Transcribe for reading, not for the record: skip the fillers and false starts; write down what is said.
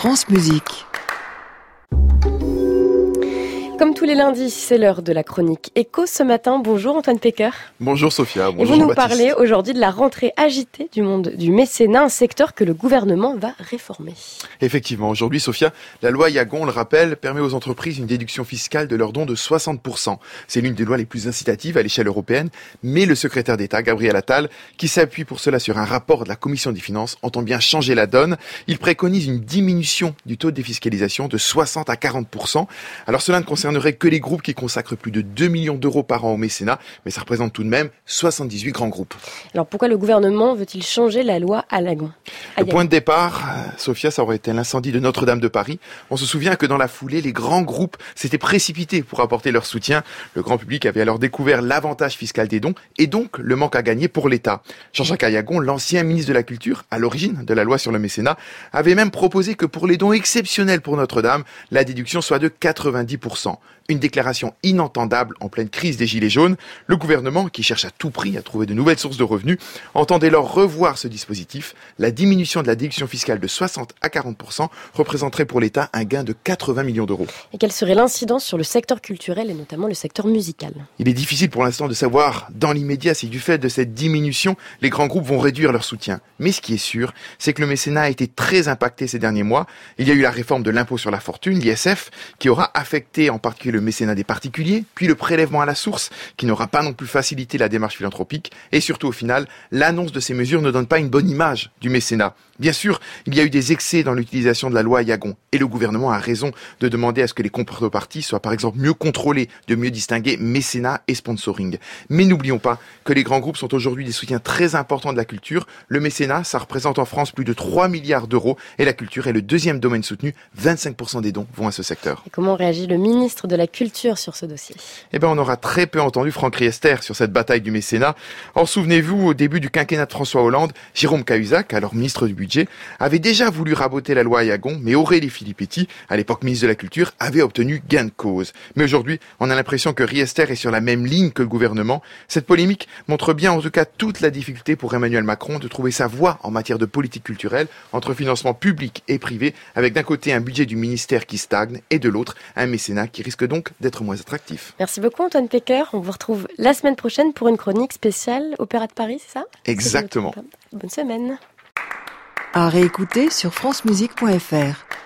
France Musique. Comme tous les lundis, c'est l'heure de la chronique Écho ce matin. Bonjour Antoine Pecker. Bonjour Sophia, bonjour Et vous nous Jean-Baptiste. parlez aujourd'hui de la rentrée agitée du monde du mécénat, un secteur que le gouvernement va réformer. Effectivement, aujourd'hui Sophia, la loi Yagon, on le rappelle, permet aux entreprises une déduction fiscale de leurs dons de 60%. C'est l'une des lois les plus incitatives à l'échelle européenne, mais le secrétaire d'État, Gabriel Attal, qui s'appuie pour cela sur un rapport de la Commission des finances, entend bien changer la donne. Il préconise une diminution du taux de défiscalisation de 60 à 40%. Alors cela ne concernerait que les groupes qui consacrent plus de 2 millions d'euros par an au mécénat, mais ça représente tout de même 78 grands groupes. Alors pourquoi le gouvernement veut-il changer la loi à Yagon ? Le point de départ, Sophia, ça aurait été l'incendie de Notre-Dame de Paris. On se souvient que dans la foulée, les grands groupes s'étaient précipités pour apporter leur soutien. Le grand public avait alors découvert l'avantage fiscal des dons et donc le manque à gagner pour l'État. Jean-Jacques Ayagon, l'ancien ministre de la Culture, à l'origine de la loi sur le mécénat, avait même proposé que pour les dons exceptionnels pour Notre-Dame, la déduction soit de 90%. Une déclaration inentendable en pleine crise des Gilets jaunes. Le gouvernement, qui cherche à tout prix à trouver de nouvelles sources de revenus, entend dès lors revoir ce dispositif. La diminution de la déduction fiscale de 60 à 40% représenterait pour l'État un gain de 80 millions d'euros. Et quelle serait l'incidence sur le secteur culturel et notamment le secteur musical ? Il est difficile pour l'instant de savoir dans l'immédiat si du fait de cette diminution, les grands groupes vont réduire leur soutien. Mais ce qui est sûr, c'est que le mécénat a été très impacté ces derniers mois. Il y a eu la réforme de l'impôt sur la fortune, l'ISF, qui aura affecté en particulier le mécénat des particuliers, puis le prélèvement à la source, qui n'aura pas non plus facilité la démarche philanthropique, et surtout au final, l'annonce de ces mesures ne donne pas une bonne image du mécénat. Bien sûr, il y a eu des excès dans l'utilisation de la loi Yagon, et le gouvernement a raison de demander à ce que les contreparties soient par exemple mieux contrôlées, de mieux distinguer mécénat et sponsoring. Mais n'oublions pas que les grands groupes sont aujourd'hui des soutiens très importants de la culture. Le mécénat, ça représente en France plus de 3 milliards d'euros, et la culture est le deuxième domaine soutenu. 25% des dons vont à ce secteur. Et comment réagit le ministre de la Culture sur ce dossier ? On aura très peu entendu Franck Riester sur cette bataille du mécénat. Or, souvenez-vous, au début du quinquennat de François Hollande, Jérôme Cahuzac, alors ministre du Budget, avait déjà voulu raboter la loi Yagon, mais Aurélie Filippetti, à l'époque ministre de la Culture, avait obtenu gain de cause. Mais aujourd'hui, on a l'impression que Riester est sur la même ligne que le gouvernement. Cette polémique montre bien en tout cas toute la difficulté pour Emmanuel Macron de trouver sa voie en matière de politique culturelle entre financement public et privé, avec d'un côté un budget du ministère qui stagne et de l'autre un mécénat qui risque donc d'être moins attractif. Merci beaucoup Antoine Pecker. On vous retrouve la semaine prochaine pour une chronique spéciale Opéra de Paris, c'est ça ? Exactement. Bonne semaine. À réécouter sur francemusique.fr.